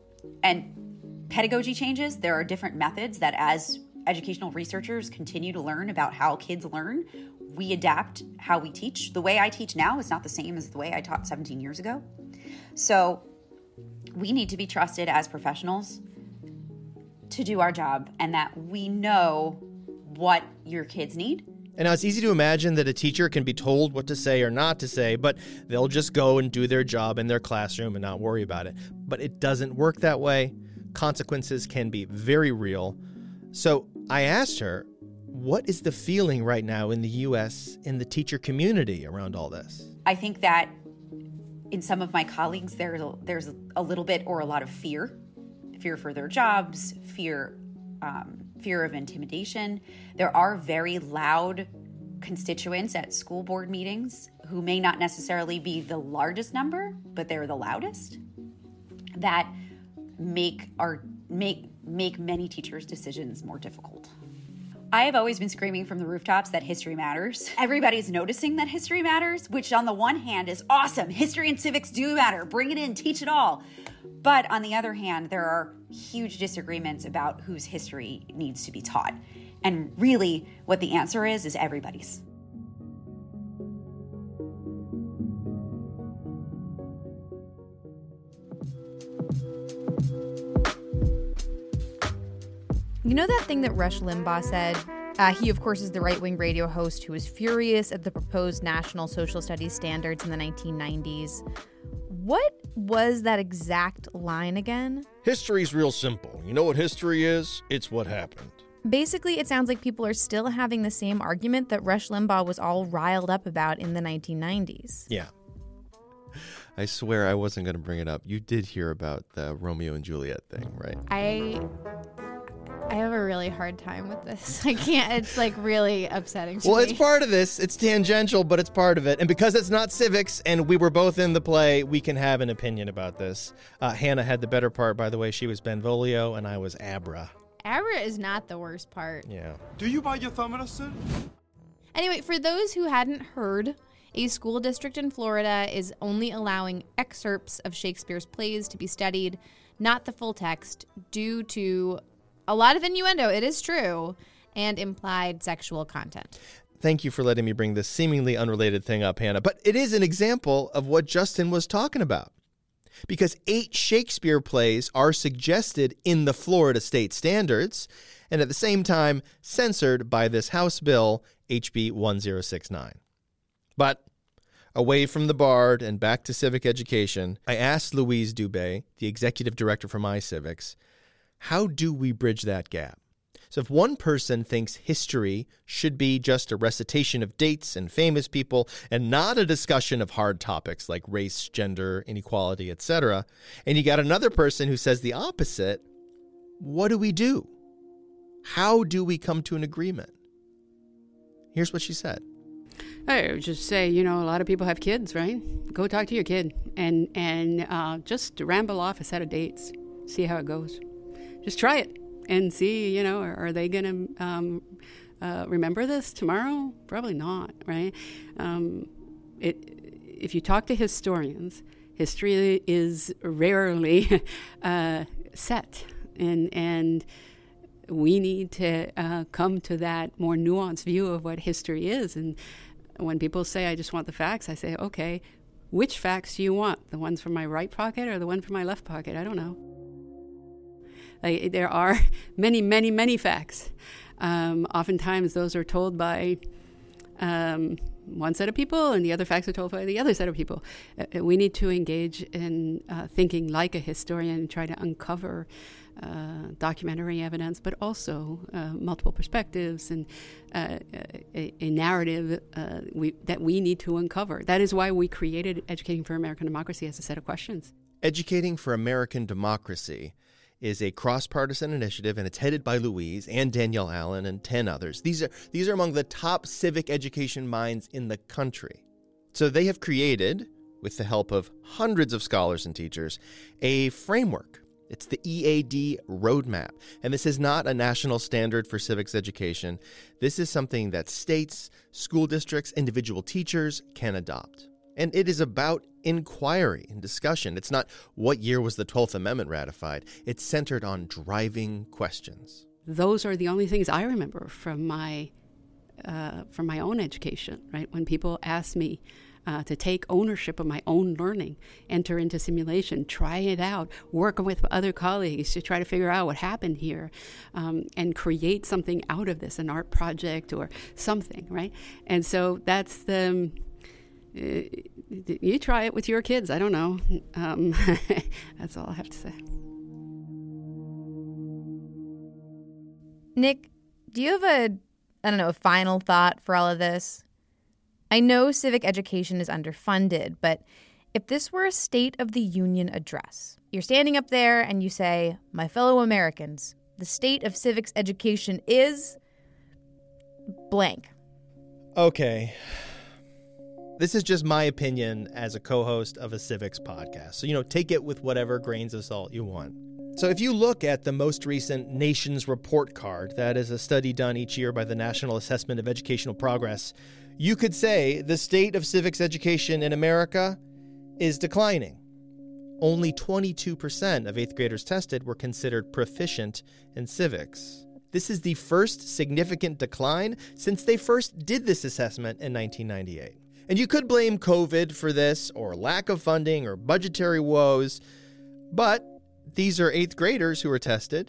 and pedagogy changes. There are different methods that as educational researchers continue to learn about how kids learn, we adapt how we teach. The way I teach now is not the same as the way I taught 17 years ago. So we need to be trusted as professionals to do our job and that we know what your kids need. And now it's easy to imagine that a teacher can be told what to say or not to say, but they'll just go and do their job in their classroom and not worry about it. But it doesn't work that way. Consequences can be very real. So I asked her, what is the feeling right now in the U.S. in the teacher community around all this? I think that in some of my colleagues, there's a little bit or a lot of fear for their jobs, fear of intimidation. There are very loud constituents at school board meetings who may not necessarily be the largest number, but they're the loudest, that make many teachers' decisions more difficult. I have always been screaming from the rooftops that history matters. Everybody's noticing that history matters, which on the one hand is awesome. History and civics do matter. Bring it in, teach it all. But on the other hand, there are huge disagreements about whose history needs to be taught. And really, what the answer is everybody's. You know that thing that Rush Limbaugh said? He, of course, is the right-wing radio host who was furious at the proposed national social studies standards in the 1990s. What was that exact line again? History's real simple. You know what history is? It's what happened. Basically, it sounds like people are still having the same argument that Rush Limbaugh was all riled up about in the 1990s. Yeah. I swear I wasn't going to bring it up. You did hear about the Romeo and Juliet thing, right? I have a really hard time with this. I can't. It's like really upsetting to me. Well, it's part of this. It's tangential, but it's part of it. And because it's not civics and we were both in the play, we can have an opinion about this. Hannah had the better part, by the way. She was Benvolio and I was Abra. Abra is not the worst part. Yeah. Do you buy your thumb medicine? Anyway, for those who hadn't heard, a school district in Florida is only allowing excerpts of Shakespeare's plays to be studied, not the full text, due to a lot of innuendo, it is true, and implied sexual content. Thank you for letting me bring this seemingly unrelated thing up, Hannah. But it is an example of what Justin was talking about. Because 8 Shakespeare plays are suggested in the Florida state standards, and at the same time censored by this House bill, HB 1069. But away from the Bard and back to civic education, I asked Louise Dubé, the executive director for MyCivics, how do we bridge that gap? So if one person thinks history should be just a recitation of dates and famous people and not a discussion of hard topics like race, gender, inequality, etc., and you got another person who says the opposite, what do we do? How do we come to an agreement? Here's what she said. I would just say, a lot of people have kids, right? Go talk to your kid and just ramble off a set of dates. See how it goes. Just try it and see, are they going to remember this tomorrow? Probably not, right? If you talk to historians, history is rarely set, and we need to come to that more nuanced view of what history is. And when people say, I just want the facts, I say, okay, which facts do you want? The ones from my right pocket or the one from my left pocket? I don't know. There are many, many, many facts. Oftentimes those are told by one set of people and the other facts are told by the other set of people. We need to engage in thinking like a historian and try to uncover documentary evidence, but also multiple perspectives and a narrative that we need to uncover. That is why we created Educating for American Democracy as a set of questions. Educating for American Democracy is a cross-partisan initiative, and it's headed by Louise and Danielle Allen and 10 others. These are among the top civic education minds in the country. So they have created, with the help of hundreds of scholars and teachers, a framework. It's the EAD Roadmap. And this is not a national standard for civics education. This is something that states, school districts, individual teachers can adopt. And it is about inquiry and discussion. It's not what year was the 12th Amendment ratified. It's centered on driving questions. Those are the only things I remember from my own education, right? When people ask me to take ownership of my own learning, enter into simulation, try it out, work with other colleagues to try to figure out what happened here, and create something out of this, an art project or something, right? And so that's the... you try it with your kids. I don't know. That's all I have to say. Nick, do you have a final thought for all of this? I know civic education is underfunded, but if this were a State of the Union address, you're standing up there and you say, my fellow Americans, the state of civics education is blank. Okay. This is just my opinion as a co-host of a civics podcast. So, take it with whatever grains of salt you want. So if you look at the most recent Nations Report Card, that is a study done each year by the National Assessment of Educational Progress, you could say the state of civics education in America is declining. Only 22% of 8th graders tested were considered proficient in civics. This is the first significant decline since they first did this assessment in 1998. And you could blame COVID for this, or lack of funding, or budgetary woes, but these are 8th graders who were tested.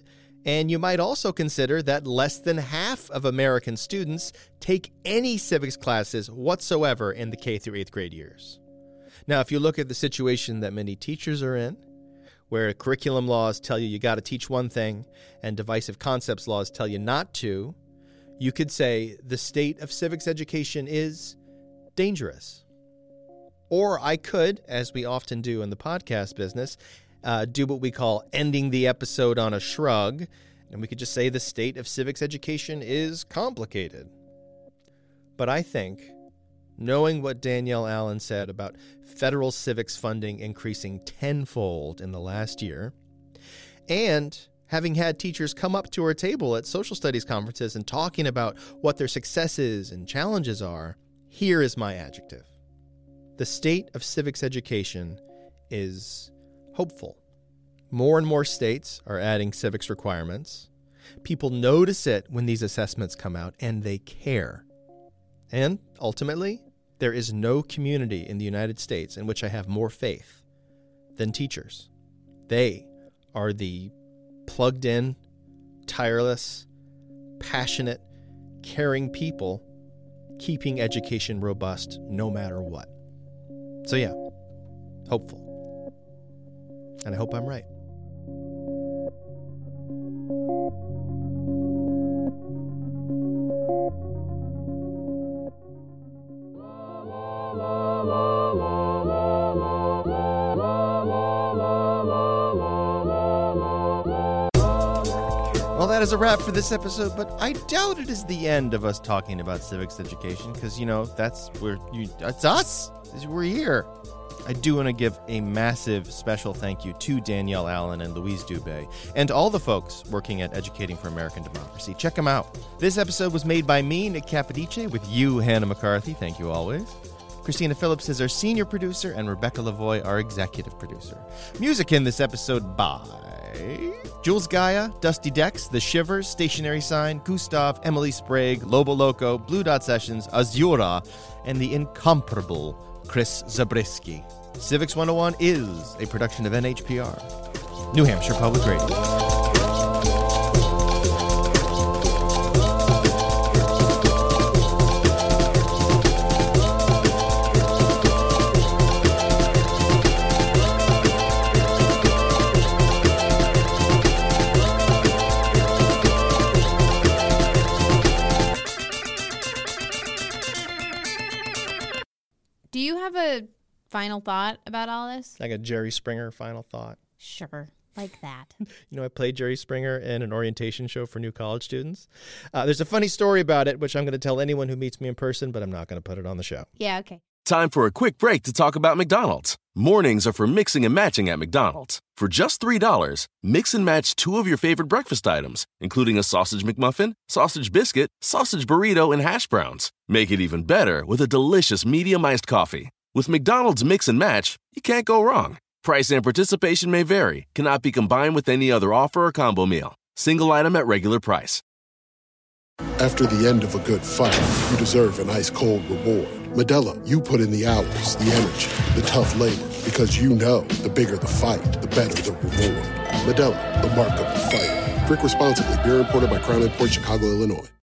And you might also consider that less than half of American students take any civics classes whatsoever in the K through 8th grade years. Now, if you look at the situation that many teachers are in, where curriculum laws tell you got to teach one thing and divisive concepts laws tell you not to, you could say the state of civics education is dangerous. Or I could, as we often do in the podcast business, do what we call ending the episode on a shrug, and we could just say the state of civics education is complicated. But I think, knowing what Danielle Allen said about federal civics funding increasing tenfold in the last year, and having had teachers come up to our table at social studies conferences and talking about what their successes and challenges are, here is my adjective. The state of civics education is hopeful. More and more states are adding civics requirements. People notice it when these assessments come out, and they care. And ultimately, there is no community in the United States in which I have more faith than teachers. They are the plugged-in, tireless, passionate, caring people keeping education robust no matter what. So yeah, hopeful. And I hope I'm right. Well, that is a wrap for this episode, but I doubt it is the end of us talking about civics education, because, that's where it's us. We're here. I do want to give a massive special thank you to Danielle Allen and Louise Dubé and all the folks working at Educating for American Democracy. Check them out. This episode was made by me, Nick Capodice, with you, Hannah McCarthy. Thank you always. Christina Phillips is our senior producer, and Rebecca Lavoie, our executive producer. Music in this episode by Jules Gaia, Dusty Dex, The Shivers, Stationary Sign, Gustav, Emily Sprague, Lobo Loco, Blue Dot Sessions, Azura, and the incomparable Chris Zabriskie. Civics 101 is a production of NHPR, New Hampshire Public Radio. Do you have a final thought about all this? Like a Jerry Springer final thought? Sure, like that. I played Jerry Springer in an orientation show for new college students. There's a funny story about it, which I'm going to tell anyone who meets me in person, but I'm not going to put it on the show. Yeah, okay. Time for a quick break to talk about McDonald's. Mornings are for mixing and matching at McDonald's. For just $3, mix and match 2 of your favorite breakfast items, including a sausage McMuffin, sausage biscuit, sausage burrito, and hash browns. Make it even better with a delicious medium iced coffee. With McDonald's Mix and Match, you can't go wrong. Price and participation may vary. Cannot be combined with any other offer or combo meal. Single item at regular price. After the end of a good fight, you deserve an ice-cold reward. Modelo, you put in the hours, the energy, the tough labor, because you know the bigger the fight, the better the reward. Modelo, the mark of the fighter. Drink responsibly. Beer imported by Crown Imports, Chicago, Illinois.